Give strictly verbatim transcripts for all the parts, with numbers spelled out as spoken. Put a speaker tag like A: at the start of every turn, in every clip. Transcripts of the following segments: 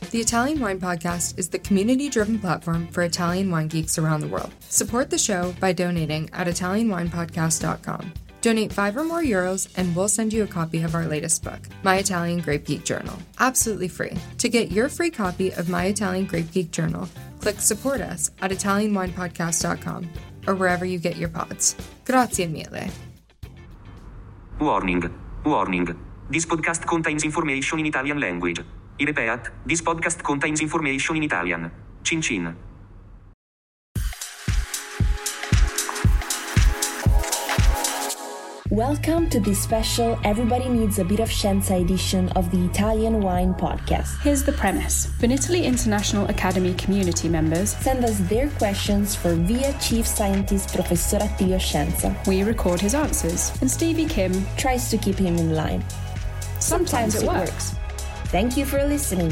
A: The Italian Wine Podcast is the community-driven platform for Italian wine geeks around the world. Support the show by donating at italian wine podcast dot com. Donate five or more euros and we'll send you a copy of our latest book, My Italian Grape Geek Journal, absolutely free. To get your free copy of My Italian Grape Geek Journal, click Support Us at italian wine podcast dot com or wherever you get your pods. Grazie mille.
B: Warning. Warning. This podcast contains information in Italian language. I repeat, this podcast contains information in Italian. Cin cin.
C: Welcome to this special Everybody Needs a Bit of Scienza edition of the Italian Wine Podcast.
D: Here's the premise. Vinitaly International Academy community members
C: send us their questions for via Chief Scientist Professor Attilio Scienza.
D: We record his answers, and Stevie Kim
C: tries to keep him in line.
D: Sometimes, Sometimes it, it works. works.
C: Thank you for listening.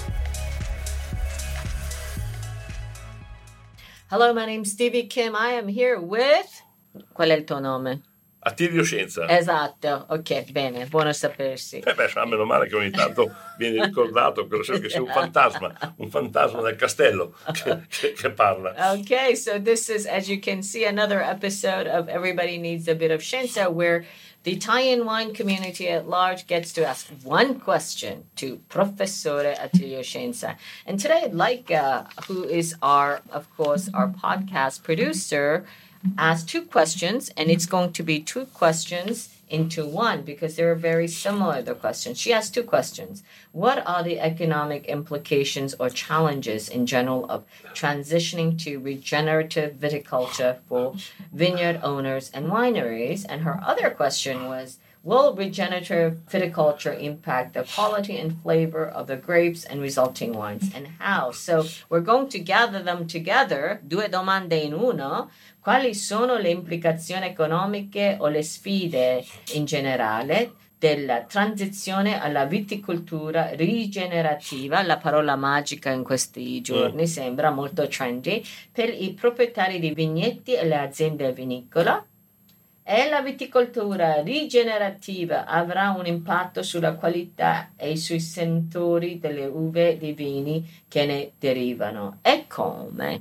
E: Hello, my name's Stevie Kim. I am here with... Qual è il tuo nome?
F: Attilio Scienza.
E: Esatto, ok, bene, buono sapersi.
F: Eh beh, meno male che ogni tanto viene ricordato che sei un fantasma, un fantasma del castello che, che, che parla.
E: Okay, so this is, as you can see, another episode of Everybody Needs a Bit of Scienza, where the Italian wine community at large gets to ask one question to Professore Attilio Scienza. And today I'd like, uh, who is our, of course, our podcast producer, ask two questions, and it's going to be two questions into one because they're very similar, the questions. She has two questions. What are the economic implications or challenges in general of transitioning to regenerative viticulture for vineyard owners and wineries? And her other question was, will regenerative viticulture impact the quality and flavor of the grapes and resulting wines, and how? So we're going to gather them together, due domande in uno. Quali sono le implicazioni economiche o le sfide in generale della transizione alla viticoltura rigenerativa, la parola magica in questi giorni, mm. sembra molto trendy, per i proprietari di vigneti e le aziende vinicole? E la viticoltura rigenerativa avrà un impatto sulla qualità e sui sentori delle uve e dei vini che ne derivano? E come?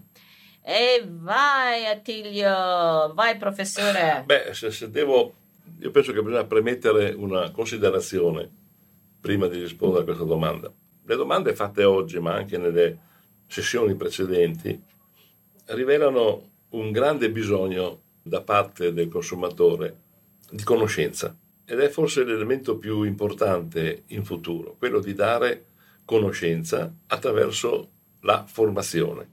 E: E vai Attilio, vai professore.
F: Beh, se, se devo, io penso che bisogna premettere una considerazione prima di rispondere a questa domanda. Le domande fatte oggi, ma anche nelle sessioni precedenti, rivelano un grande bisogno da parte del consumatore di conoscenza, ed è forse l'elemento più importante in futuro, quello di dare conoscenza attraverso la formazione.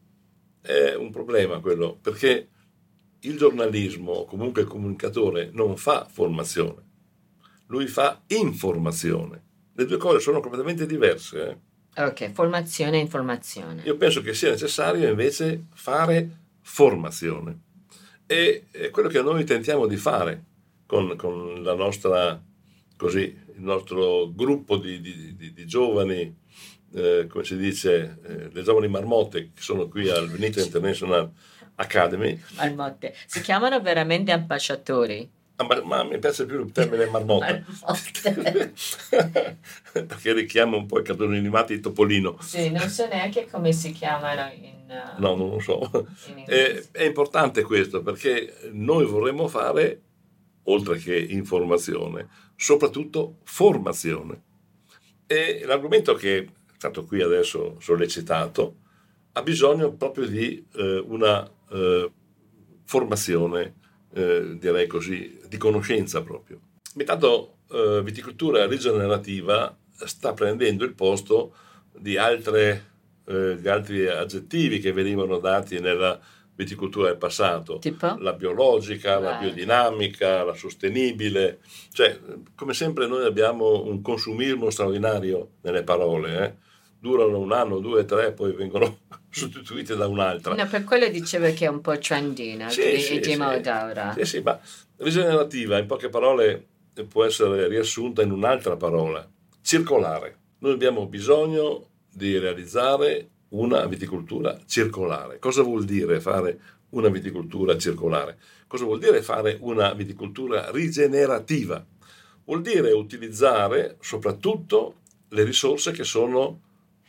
F: È un problema quello, perché il giornalismo, o comunque il comunicatore, non fa formazione, lui fa informazione. Le due cose sono completamente diverse. Eh?
E: Ok, formazione e informazione.
F: Io penso che sia necessario invece fare formazione, e è quello che noi tentiamo di fare con, con la nostra, così, il nostro gruppo di, di, di, di giovani, Eh, come si dice, eh, le giovani marmotte che sono qui al Vinitaly International Academy.
E: Marmotte, si chiamano veramente ambasciatori?
F: Ah, ma, ma mi piace più il termine marmotte, marmotte. Perché richiama un po' i cartoni animati di Topolino.
E: Sì, non so neanche come si chiamano in uh,
F: no, non lo so. È, è importante questo, perché noi vorremmo fare, oltre che informazione, soprattutto formazione. E l'argomento che stato qui adesso sollecitato, ha bisogno proprio di eh, una eh, formazione, eh, direi così, di conoscenza proprio. Intanto eh, viticoltura rigenerativa sta prendendo il posto di altre, eh, gli altri aggettivi che venivano dati nella viticoltura del passato,
E: tipo?
F: La biologica,
E: Vai.
F: La biodinamica, la sostenibile, cioè come sempre noi abbiamo un consumismo straordinario nelle parole, eh? Durano un anno, due, tre, poi vengono sostituite da un'altra.
E: No, per quello dicevo che è un po' trendina,
F: sì,
E: di,
F: sì,
E: di
F: sì.
E: moda ora.
F: Sì, sì, ma rigenerativa in poche parole può essere riassunta in un'altra parola, circolare. Noi abbiamo bisogno di realizzare una viticoltura circolare. Cosa vuol dire fare una viticoltura circolare? Cosa vuol dire fare una viticoltura rigenerativa? Vuol dire utilizzare soprattutto le risorse che sono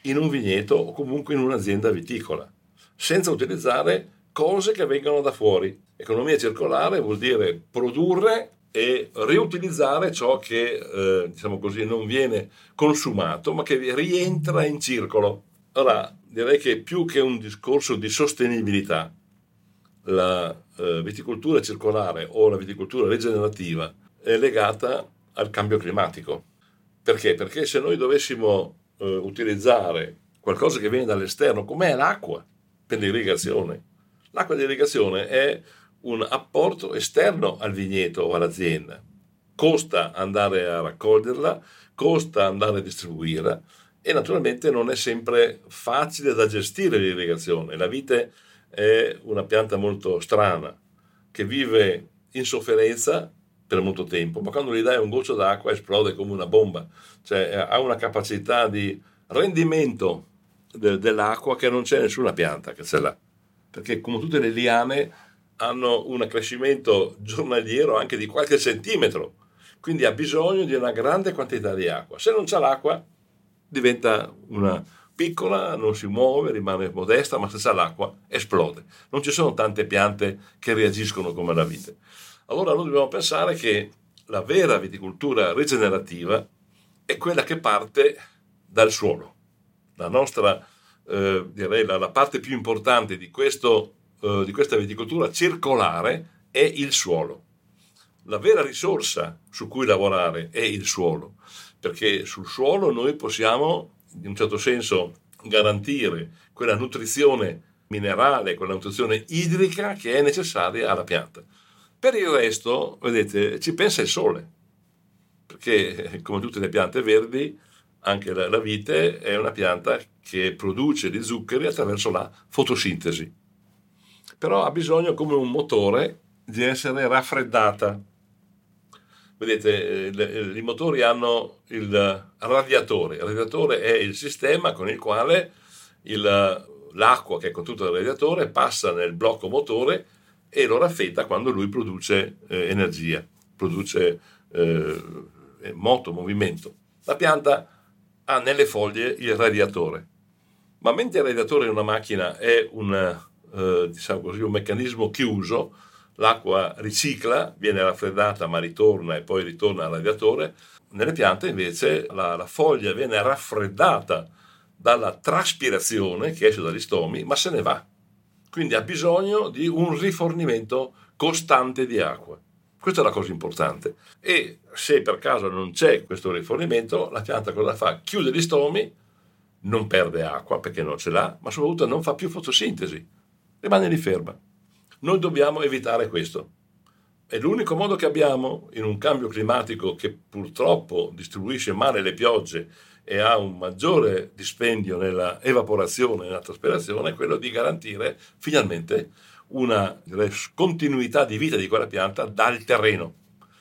F: in un vigneto o comunque in un'azienda viticola, senza utilizzare cose che vengono da fuori. Economia circolare vuol dire produrre e riutilizzare ciò che eh, diciamo così non viene consumato ma che rientra in circolo. Ora direi che più che un discorso di sostenibilità, la eh, viticoltura circolare o la viticoltura rigenerativa è legata al cambio climatico. Perché? Perché se noi dovessimo eh, utilizzare qualcosa che viene dall'esterno, come è l'acqua per l'irrigazione, l'acqua di irrigazione è un apporto esterno al vigneto o all'azienda. Costa andare a raccoglierla, costa andare a distribuirla e naturalmente non è sempre facile da gestire l'irrigazione. La vite è una pianta molto strana che vive in sofferenza per molto tempo, ma quando gli dai un goccio d'acqua esplode come una bomba, cioè ha una capacità di rendimento de- dell'acqua che non c'è nessuna pianta che ce l'ha, perché come tutte le liane hanno un accrescimento giornaliero anche di qualche centimetro, quindi ha bisogno di una grande quantità di acqua. Se non c'è l'acqua diventa una piccola, non si muove, rimane modesta, ma se c'è l'acqua esplode. Non ci sono tante piante che reagiscono come la vite. Allora noi dobbiamo pensare che la vera viticoltura rigenerativa è quella che parte dal suolo. La nostra, eh, direi, la, la parte più importante di questo di questa viticoltura circolare è il suolo. La vera risorsa su cui lavorare è il suolo, perché sul suolo noi possiamo in un certo senso garantire quella nutrizione minerale, quella nutrizione idrica che è necessaria alla pianta. Per il resto, vedete, ci pensa il sole, perché come tutte le piante verdi anche la, la vite è una pianta che produce gli zuccheri attraverso la fotosintesi. Però ha bisogno, come un motore, di essere raffreddata. Vedete, i motori hanno il radiatore. Il radiatore è il sistema con il quale il, l'acqua che è contenuta nel radiatore passa nel blocco motore e lo raffredda quando lui produce eh, energia, produce eh, moto, movimento. La pianta ha nelle foglie il radiatore. Ma mentre il radiatore in una macchina è un... Eh, diciamo così, un meccanismo chiuso, l'acqua ricicla, viene raffreddata ma ritorna e poi ritorna al radiatore. Nelle piante invece la, la foglia viene raffreddata dalla traspirazione che esce dagli stomi, ma se ne va, quindi ha bisogno di un rifornimento costante di acqua. Questa è la cosa importante. E se per caso non c'è questo rifornimento, la pianta cosa fa? Chiude gli stomi, non perde acqua perché non ce l'ha, ma soprattutto non fa più fotosintesi, rimane lì ferma. Noi dobbiamo evitare questo. È l'unico modo che abbiamo in un cambio climatico che purtroppo distribuisce male le piogge e ha un maggiore dispendio nella evaporazione e nella traspirazione, è quello di garantire finalmente una direi, continuità di vita di quella pianta dal terreno.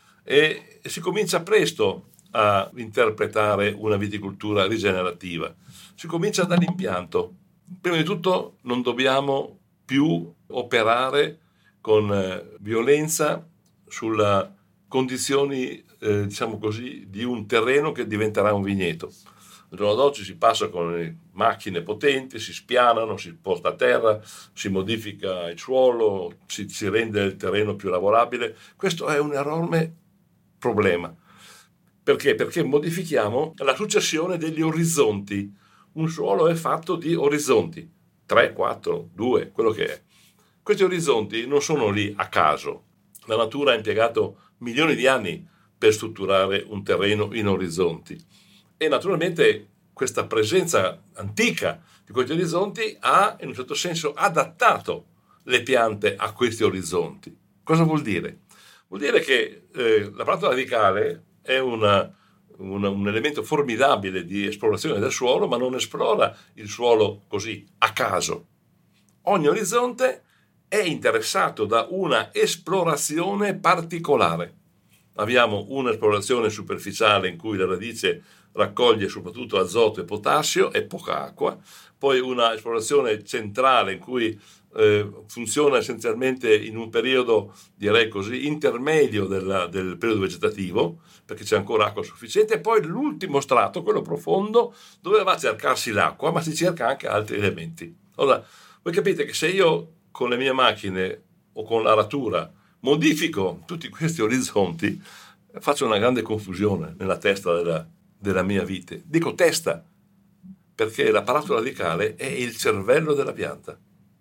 F: E si comincia presto a interpretare una viticoltura rigenerativa. Si comincia dall'impianto. Prima di tutto non dobbiamo più operare con eh, violenza sulle condizioni, eh, diciamo così, di un terreno che diventerà un vigneto. Al giorno d'oggi si passa con macchine potenti, si spianano, si porta a terra, si modifica il suolo, si, si rende il terreno più lavorabile. Questo è un enorme problema. Perché? Perché modifichiamo la successione degli orizzonti. Un suolo è fatto di orizzonti. tre, quattro, due, quello che è. Questi orizzonti non sono lì a caso. La natura ha impiegato milioni di anni per strutturare un terreno in orizzonti. E naturalmente questa presenza antica di questi orizzonti ha, in un certo senso, adattato le piante a questi orizzonti. Cosa vuol dire? Vuol dire che eh, la planta radicale è una, una, un elemento formidabile di esplorazione del suolo, ma non esplora il suolo così, a caso. Ogni orizzonte è interessato da una esplorazione particolare. Abbiamo un'esplorazione superficiale in cui la radice raccoglie soprattutto azoto e potassio e poca acqua, poi una esplorazione centrale in cui eh, funziona essenzialmente in un periodo, direi così, intermedio della, del periodo vegetativo, perché c'è ancora acqua sufficiente, e poi l'ultimo strato, quello profondo, dove va a cercarsi l'acqua, ma si cerca anche altri elementi. Allora, voi capite che se io con le mie macchine o con l'aratura modifico tutti questi orizzonti, faccio una grande confusione nella testa della, della mia vite. Dico testa, perché l'apparato radicale è il cervello della pianta.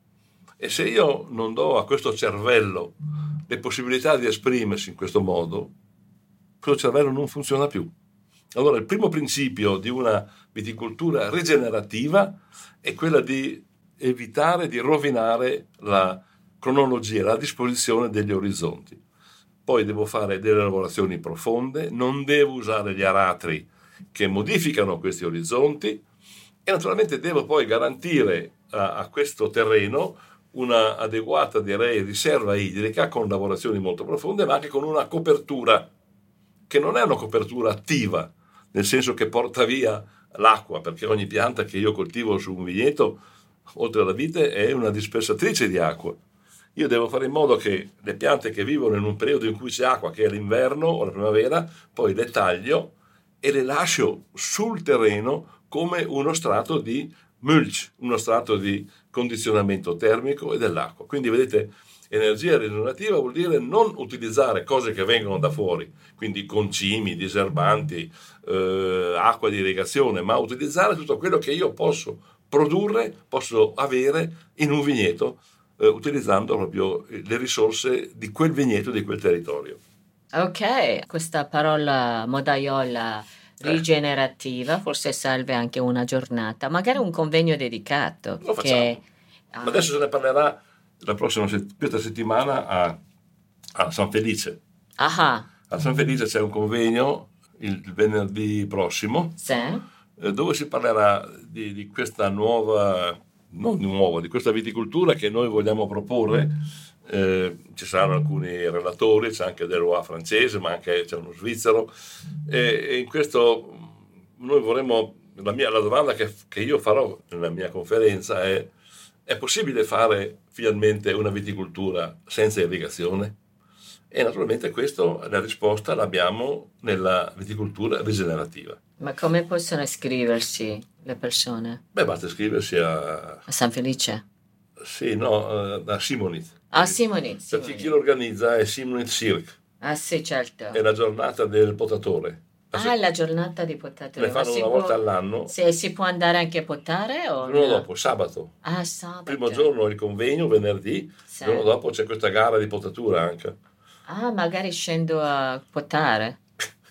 F: E se io non do a questo cervello le possibilità di esprimersi in questo modo, questo cervello non funziona più. Allora il primo principio di una viticoltura rigenerativa è quella di evitare di rovinare la cronologia, la disposizione degli orizzonti. Poi devo fare delle lavorazioni profonde, non devo usare gli aratri che modificano questi orizzonti e naturalmente devo poi garantire a, a questo terreno una adeguata, direi, riserva idrica con lavorazioni molto profonde, ma anche con una copertura che non è una copertura attiva, nel senso che porta via l'acqua, perché ogni pianta che io coltivo su un vigneto, oltre alla vite, è una dispersatrice di acqua. Io devo fare in modo che le piante che vivono in un periodo in cui c'è acqua, che è l'inverno o la primavera, poi le taglio e le lascio sul terreno come uno strato di mulch, uno strato di condizionamento termico e dell'acqua. Quindi vedete, energia rigenerativa vuol dire non utilizzare cose che vengono da fuori, quindi concimi, diserbanti, eh, acqua di irrigazione, ma utilizzare tutto quello che io posso produrre, posso avere in un vigneto, eh, utilizzando proprio le risorse di quel vigneto, di quel territorio.
E: Ok, questa parola modaiola rigenerativa eh. forse serve anche una giornata, magari un convegno dedicato.
F: Lo facciamo.
E: Che,
F: ma adesso se ne parlerà la prossima questa settimana a, a San Felice.
E: Ah.
F: A San Felice c'è un convegno il venerdì prossimo,
E: sì.
F: eh, dove si parlerà di, di questa nuova, non di nuova, di questa viticoltura che noi vogliamo proporre. Eh, ci saranno alcuni relatori, c'è anche Delois francese, ma anche c'è uno svizzero, e, e in questo noi vorremmo, la, mia, la domanda che, che io farò nella mia conferenza è: è possibile fare finalmente una viticoltura senza irrigazione? E naturalmente questo, la risposta l'abbiamo nella viticoltura rigenerativa.
E: Ma come possono iscriversi le persone?
F: Beh, basta iscriversi a...
E: A San Felice?
F: Sì, no, a Simonit.
E: Ah, Simonit.
F: Perché chi lo organizza è Simonit Cirque.
E: Ah sì, certo.
F: È la giornata del potatore.
E: Ah, la giornata di potatore.
F: Le fanno una volta può... all'anno.
E: Se si può andare anche a potare o
F: il giorno
E: no?
F: dopo, sabato.
E: Ah, sabato.
F: Primo giorno il convegno, venerdì. Sì. Il giorno dopo c'è questa gara di potatura anche.
E: Ah, magari scendo a potare.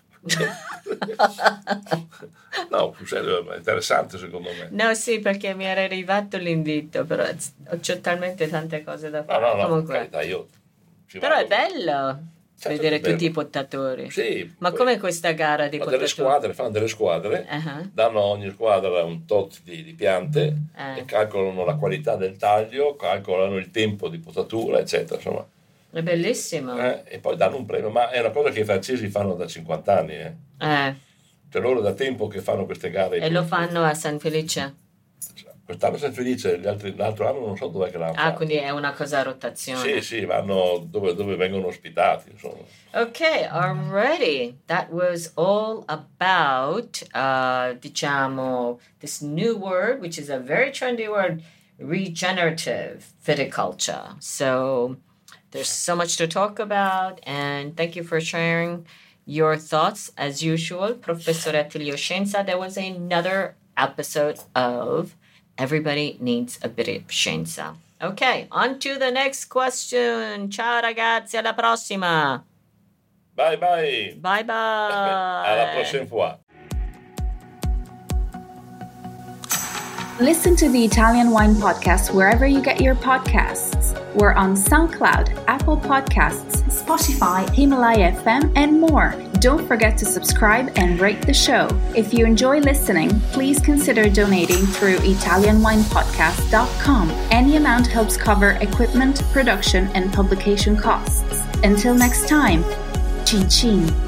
F: No, è interessante secondo me.
E: No, sì, perché mi era arrivato l'invito, però ho talmente tante cose da fare.
F: No, no, no,
E: comunque.
F: Carità, io
E: però vado. È bello. Certo, vedere tutti i potatori.
F: Sì,
E: ma come questa gara di potatori?
F: Delle squadre, fanno delle squadre, uh-huh. danno a ogni squadra un tot di, di piante uh. e calcolano la qualità del taglio, calcolano il tempo di potatura, eccetera. Insomma,
E: è bellissimo.
F: Eh, e poi danno un premio, ma è una cosa che i francesi fanno da cinquanta anni. Eh.
E: eh.
F: Cioè loro da tempo che fanno queste gare.
E: E lo fanno a San Felice?
F: Quest'anno a San Felice, gli altri, l'altro anno non so dove che l'hanno
E: Ah,
F: fatto.
E: quindi è una cosa a rotazione.
F: Sì, sì, vanno dove, dove vengono ospitati, insomma.
E: Ok, alrighty. That was all about, uh, diciamo, this new word, which is a very trendy word, regenerative viticulture. So there's so much to talk about, and thank you for sharing your thoughts, as usual. Professor Attilio Scienza, there was another episode of Everybody Needs a Bit of Scienza. Ok, on to the next question. Ciao ragazzi, alla prossima.
F: Bye bye.
E: Bye bye.
F: Alla prossima fois.
D: Listen to the Italian Wine Podcast wherever you get your podcasts. We're on SoundCloud, Apple Podcasts, Spotify, Himalaya F M, and more. Don't forget to subscribe and rate the show. If you enjoy listening, please consider donating through Italian Wine Podcast dot com. Any amount helps cover equipment, production, and publication costs. Until next time, cin cin.